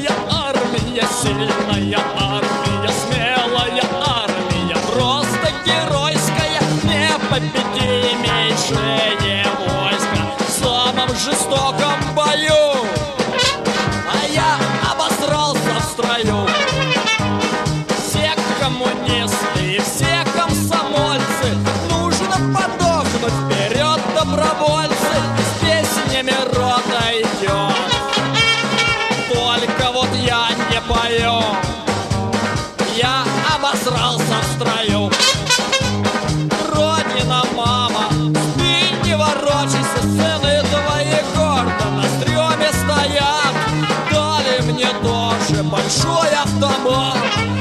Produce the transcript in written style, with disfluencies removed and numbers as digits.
Сильная армия, смелая армия, просто геройская, непобедимейшее войско в самом жестоком бою. А я обосрался в строю. Все коммунисты и все комсомольцы, нужно подохнуть, вперед, добровольцы, с песнями рота идет. Только вот я не пою, я обосрался в строю. Родина, мама, ты не ворочайся, сыны твои гордо на стреме стоят. Дали мне тоже большой автомат.